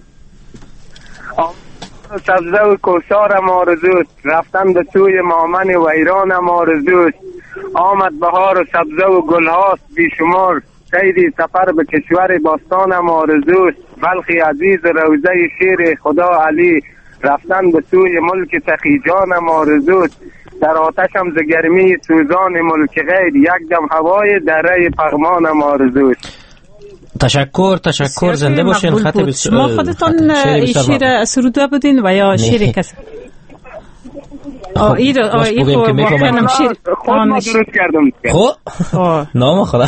سبزه و کوسارم آرزوست. رفتن به سوی مامن ویرانم آرزوست. آمد بهار و سبزه و گلهاست بیشمار. سیدی سفر به کشور باستانم آرزوست. بلخی عزیز روزه شیر خدا علی. رفتن به سوی ملک تقی جانم آرزوست. در آتشم ز گرمی سوزان ملک غیر. یک دم هوای دره پغمانم آرزوست. تشکر تشکر. زنده باشین. خط شما خودتان شعر سروده بودین و یا شعر کس ایرو ایرو واقعا نمشیر خود ما درست کردم. خب نام خدا.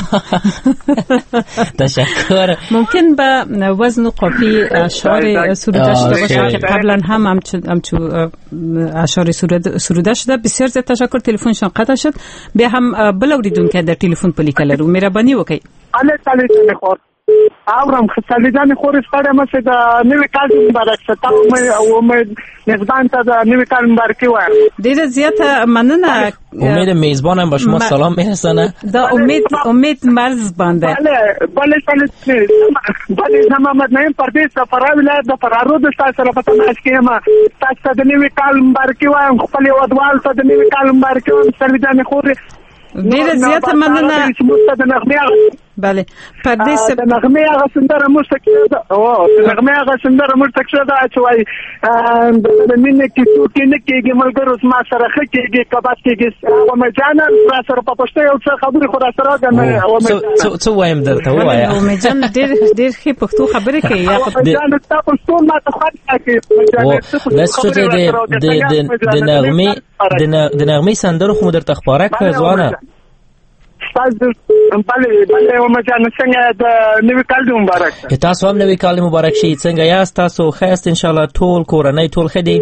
تشکر. ممکن به وزن و قافیه اشعار سروده شده باشه که قبلا هم همچو اشعار سروده شده. بسیار زیاد تشکر. تلفنشان قطع شد. بیا هم بلوریدون که در تلفن پلیکل رو مهربانی وکړئ. الله تعالی دې خور اورم خصالي جان خور ستاره مشه د نوې کال مبارک شه تا او امید میزبان ته د نوې کال مبارکي وایم. ډیره زیاته مننه. امید میزبان هم به شما سلام میرسونه. دا امید امید مرز بنده. بله بله بله بله محمد نعیم پردیس فرا ولایت د فرارو د تاسو سره په تماس کې ما تاسو د نوې کال مبارکي وایم. خپل ودوال ته د نوې کال مبارکي وایم. سړي جان خور ډیره زیاته مننه. بله پردیس د نغمه هغه سندره مستقیده او د نغمه هغه سندره مستقیده چې وای د مینې کې څوک نه کېږي ملګرو ما سره خکېږي کباب کېږي او مې جان را سره په پښتو یو څه خبرې خو را سره ده او مې څه وایم درته وایم او مې جان ډېر ډېر ښه پښتو خبرې کوي یا جان تاسو ټول ما ته خاطر کوي. لاسو ته د د نغمه د نغمه سندره خو درته خبره کوي ځوانه. تاسو بله بله او مجان څنګه د نوې کال مبارک. که تاسو هم نوې کال مبارک شي. څنګه یاست تاسو؟ خیست ان شاء الله ټول کورنۍ ټول خدي.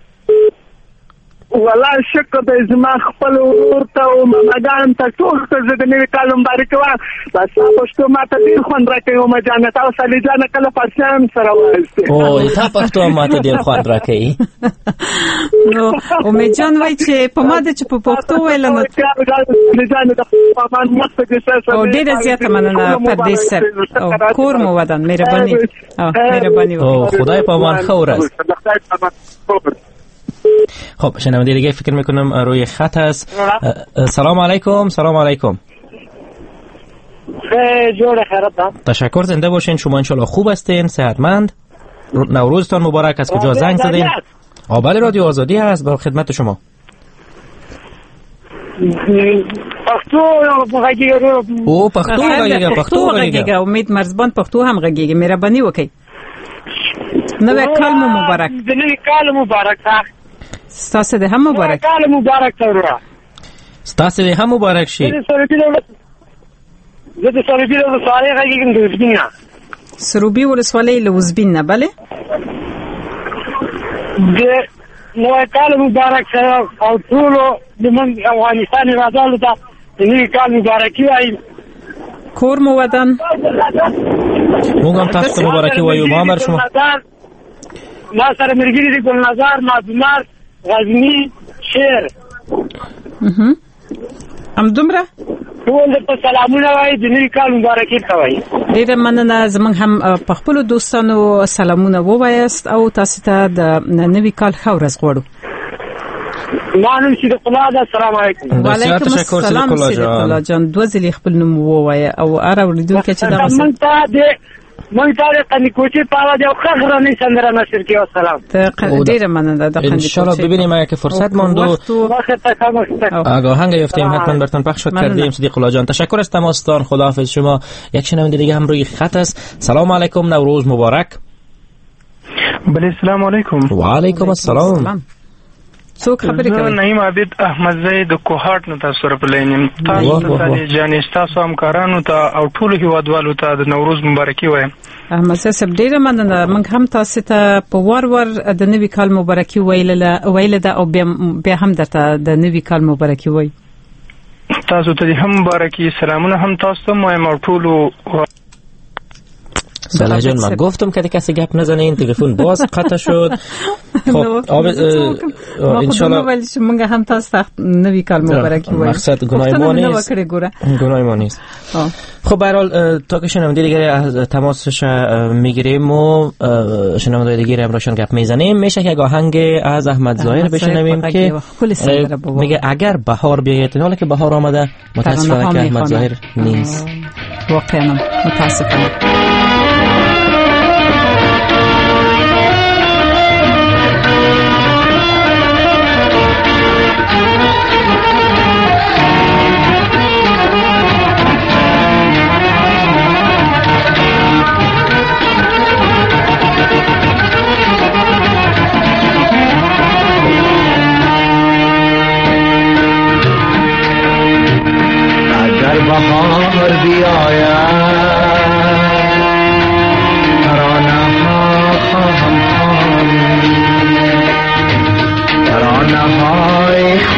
والله شکر دې زما خپل ورته او مګان ته ټول ته د نوې کال مبارک وایم. بس پښتو ماته ډیر خوند راکوي او مجان تاسو سالي جان کله پرشان سره وایسته. او تا پښتو ماته ډیر خوند راکوي. نو او مجان وای چې په ماده چې په پښتو ویل نو جان د پامان مخ ته څه او ډیر زیاته مننه پردیس سر او کور مو ودان مهرباني او مهرباني او خدای پامان خورز. خب شنونده دیگه فکر میکنم روی خط است. سلام علیکم. سلام علیکم. جوړ خیرت. تشکر. زنده باشین. شما انشالله خوب هستین، صحتمند. نوروزتان مبارک. از کجا زنگ زدین؟ آبال رادیو آزادی هست با خدمت شما. پښتو غږیږي او پښتو غږیږي پښتو غږیږي. امید مرزبان پښتو هم غږیږي. مهرباني وکړئ. نوې کال مو مبارک. د نوې کال مبارک. ستاسو دې هم مبارک. کال مبارک تورا. ستاسو دې هم مبارک شي. زه د سروبي له ولسوالۍ غږیږم د وزبین. سروبي ولسوالۍ له وزبین نه. بله د نوې کال مبارک سره او ټول د من افغانستان راځلو ته د نوې کال مبارکي وایم. کور مو ودان. مونږ هم تاسو ته مبارکي وایو. ما شما ما سره مرګري دي ګل نظر مازمار غزنی شیر. اها ام دومره ټول ته سلامونه وایي. د نوي کال مبارکي کوي. ډیره مننه. زمونږ هم په خپل دوستانو سلامونه ووایاست او تاسو ته د نوي کال ښه ورځ غواړو. مانو چې د قلاده السلام علیکم. وعلیکم السلام سید الله جان. دوه ځلې خپل نوم ووایه او اره ولیدونکو چې دا مونږ ته د مونږ ته د قنیکوچي په د خغراني سندره نشر کې. السلام. ډیره مننه. د ان شاء الله ببینیم اگه فرصت ماند آگاهنگ یافتیم حتما براتون پخش کردیم. صدیق الله جان تشکر از تماستان. خداحافظ شما. یک شنونده دیگه هم روی خط است. سلام علیکم. نوروز مبارک. بله سلام علیکم. و علیکم السلام. څوک خبرې کوي؟ نعیم عابد احمد زید د کوهاټ نو تاسو سره پلینم. تاسو ته جانې تاسو همکارانو ته او ټول هیوادوالو ته د نوروز مبارکي وایم. احمد صاحب ډیره مننه. موږ هم تاسو ته په وار وار د نوي کال مبارکي ویله ویله دا او بیا هم درته د نوي کال مبارکي وای. تاسو ته هم مبارکي. سلامونه هم تاسو ته وایم او ټول. سلام جان من گفتم که کسی گپ نزنه. این تلفن باز قطع شد. خب ان شاء الله ولی شما هم تاسو نوی کال مبارک وایید. مقصد گناه ما نیست. گناه ما نیست. خب به هر حال تا که شنونده دیگه از تماسش میگیریم و شنونده دیگه هم روشن گپ میزنیم. میشه که آهنگ از احمد ظاهر بشنویم که میگه اگر بهار بیاید. حالا که بهار آمده متاسفانه که احمد ظاهر نیست. واقعا متاسفانه.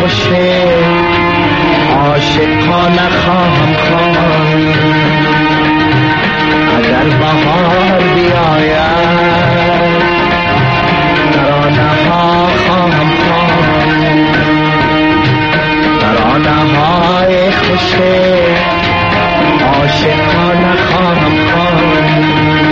خوشه عاشقانه خواهم خواند اگر بهار بیاید ترانه ها خواهم خواند ترانه های خوشه عاشقانه خواهم خواند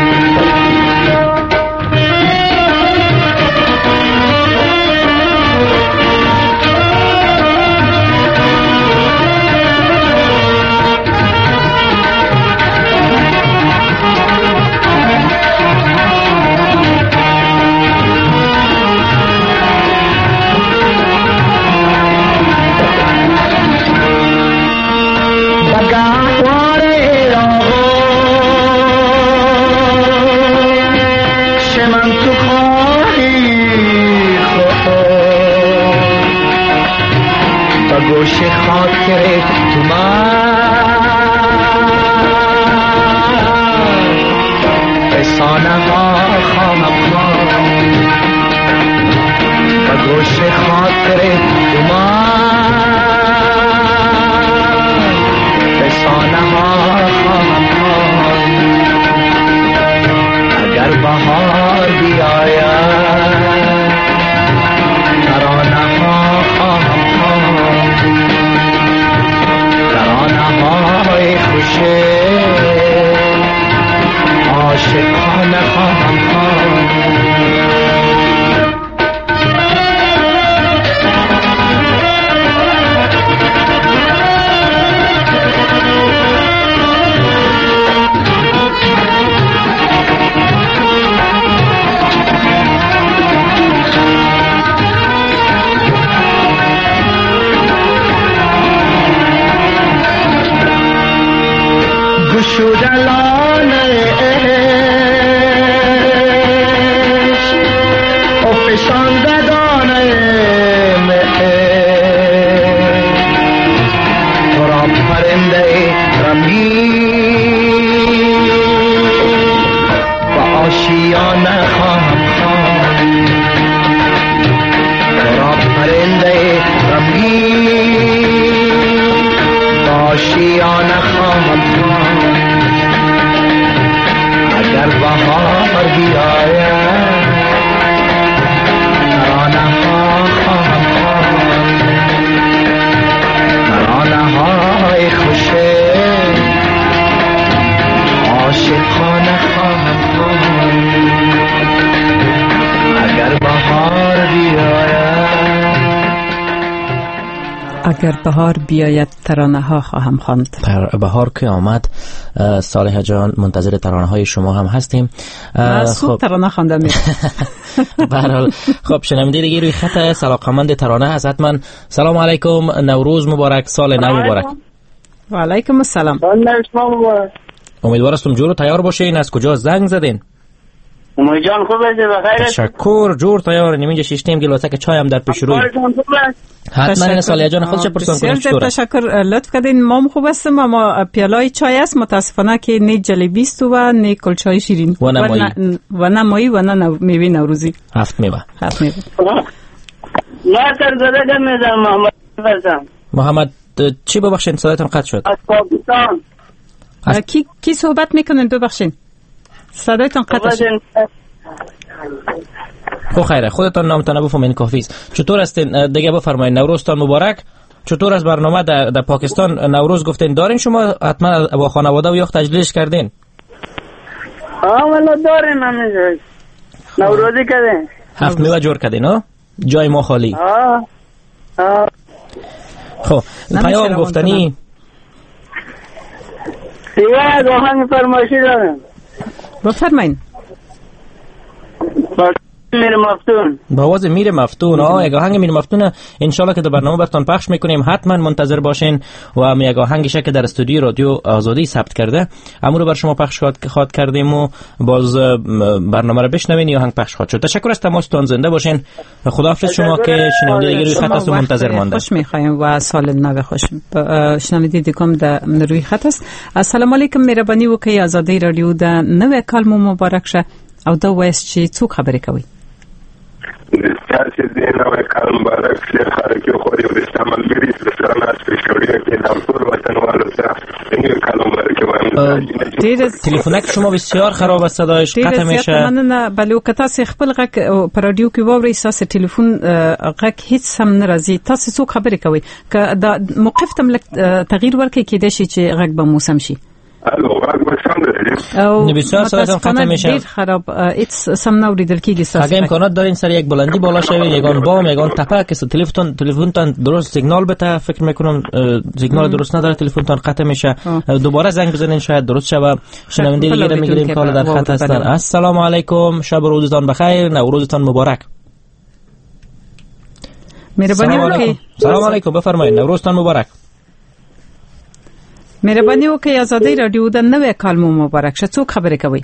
گوش خاطر تو من رسانه ها خواهم خواند و گوش خاطر تو من رسانه ها خواهم خواند اگر بهار بیاید ترانه ها خواهم ترانه های خوشه عاشقانه خواهم خواند گشودلان عشق و فشاندگان مهر تو را پرنده رمید و آشیانه خواهم خواند تو را پرنده رمید و آشیانه خواهم خواند اگر بهار بیاید ترانه ها خواهم خواند ترانه های خوشه عاشقانه خواهم خواند اگر بهار بیاید اگر بهار بیاید ترانه ها خواهم خواند. بهار که آمد صالحه جان منتظر ترانه های شما هم هستیم. خب ترانه خواندم. به هر حال خب شنونده دیگه روی خط علاقه‌مند ترانه هست. حتما سلام علیکم، نوروز مبارک، سال نو مبارک. و علیکم السلام. سال نو مبارک. امیدوارم جور و تیار باشین. از کجا زنگ زدین؟ امید جان خوب است، بخیر. تشکر، جور تیار. نمیشه شیشتیم گلوته که چای هم در پیش روی. حتما این صالحه جان خودش پرسان کنیم چطوره. تشکر، لطف کردین. ما خوب هستیم، اما پیالای چای است متاسفانه که نه جلیبی است و نه کلچای شیرین و نه مایی و نه مایی و نه میوه نوروزی. هفت میوه. هفت میوه. نه تر زده میذارم محمد فرزم. محمد چی ببخشید صداتون قطع شد؟ از پاکستان. از کی کی صحبت میکنین ببخشید؟ صداتون قطع شد. خب خیره، خودتان نامتان بفرمایید کافی است. چطور هستین دیگه؟ بفرمایید. نوروزتان مبارک. چطور از برنامه در, در پاکستان نوروز گفتین دارین شما؟ حتما با خانواده و یا تجلیلش کردین؟ ها والا دارین همیشه. نوروزی کردین. هفت میوه جور کردین ها؟ جای ما خالی. ها ها. خب پیام گفتنی دیگه دو هنگ فرمایشی دارم. بفرمایید. میر مفتون با آواز میر مفتون. آه یک آهنگ میر مفتون انشالله که در برنامه براتون پخش میکنیم، حتما منتظر باشین. و هم یک آهنگش که در استودیو رادیو آزادی ثبت کرده امور رو بر شما پخش خواد کردیم و باز برنامه رو بشنوین. یا آهنگ پخش خواهد شد. تشکر از تماستون، زنده باشین. خداحافظ شما که شنونده دیگه روی خط است و منتظر مانده. خوش میخوایم و سال نو خوش. شنونده دیگه در روی خط است. السلام علیکم، مهربانی وکړئ آزادی رادیو د نوې کال مو مبارک شه او دا وایس چې څوک خبرې کوي؟ چې د نوې کال مبارک شه خارجي خو یو استعمال لري سره ناس په شوړیا کې د ټول وطنوالو ته نوې کال مبارک وایم. تلفنک شما بسیار خراب است، صدایش قطع میشه. من بله کتا سی خپل غک په رادیو کې ووري ساس ټلیفون غک هیڅ هم ناراضي. تاسو څو خبرې کوي ک دا موقف تم لک تغییر ورکړي کېدای شي چې غک به موسم شي. الو غږ به څنګه دی؟ او بسیار صداتون قطع میشه. ډیر خراب هیڅ سم نوریدل کیږي. ساس اگه امکانات دارین سر یک بلندی بالا شوی، یگان بام یگان تپه که تلفنتون تلفنتون درست سیگنال بده. فکر میکنم سیگنال درست نداره، تلفنتون قطع میشه. دوباره زنگ بزنین شاید درست شه. شنونده دیگه رو میگیریم که حالا در خط هستن. السلام علیکم، شب و روزتان بخیر، نوروزتان مبارک. مهربانی وکړئ. سلام علیکم، بفرمایید. نوروزتان مبارک. مهرباني وکړئ. آزادۍ رادیو د نوې کال مو مبارک شه. څوک خبرې کوي؟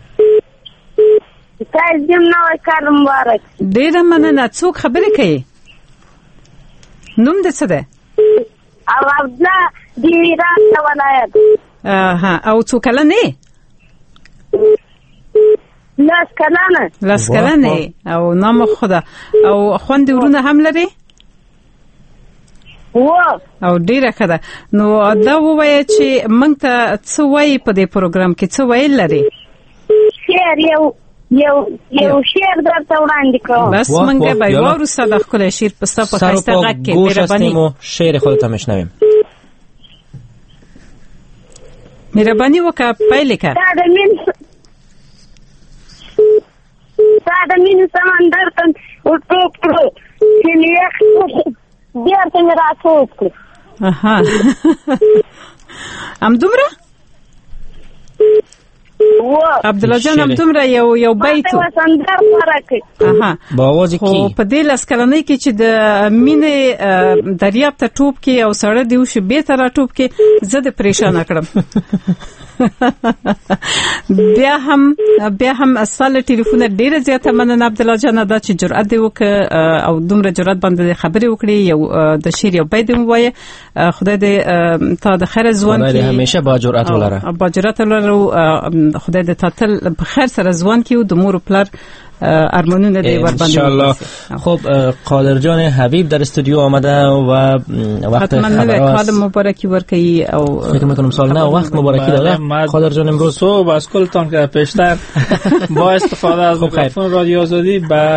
تاسو دې نوې کال مبارک. ډیره مننه. څوک خبرې کوي؟ نوم دې څه دی؟ او عبدالله د ایران ولایت. ها او څو کلن یې؟ لاس کلنه. لاس کلنه. او نام خدا. او خوند ورونه هم لري؟ او ډیره ښه ده. نو دا ووایه چې موږ ته څه وایي په دې پروګرام کې، څه ویل لري؟ شعر یو یو یو شعر درته وړاندې کوم. بس موږ به وروسته د ښکلی شعر په ستا په ښایسته غږ کې مهرباني شعر خودت میشنویم. مهرباني وکړه پیل کړه. دا د مين دا د مين سمندر ته ورټوپ کړو چې لیک بیا ته مې راټوپ کړو. اها ام دومره و عبدالله جان ام دومره یو یو بیت سمندر ورکه. اها باوازي کی په دې لاس کلنۍ کې چې د مینې دریاب ته ټوپ کې او سړی دی وشي به تر راټوپ کې زه د پریشان کړم. بیا هم بیا هم اصل ټلیفون ډیره زیاته مننه عبدالله جان دا چې جرأت دی وک او دومره جرأت باندې خبرې وکړي. یو د شعر یو بیت وایي. خدای دې تا د خیر ځوان کې همیشه با جرأت ولره با جرأت ولره. خدای دې تا تل په خیر سره ځوان کې او د مور پلار ارمانونه دی ور باندې ان شاء الله. خب قادر جان حبیب در استودیو آمده و وقت خبر کال مبارکی ورکړي او فکر میکنم سال نه وقت مبارکی داره. قادر جان امروز صبح از کلتان که پیشتر با استفاده از میکروفون رادیو آزادی به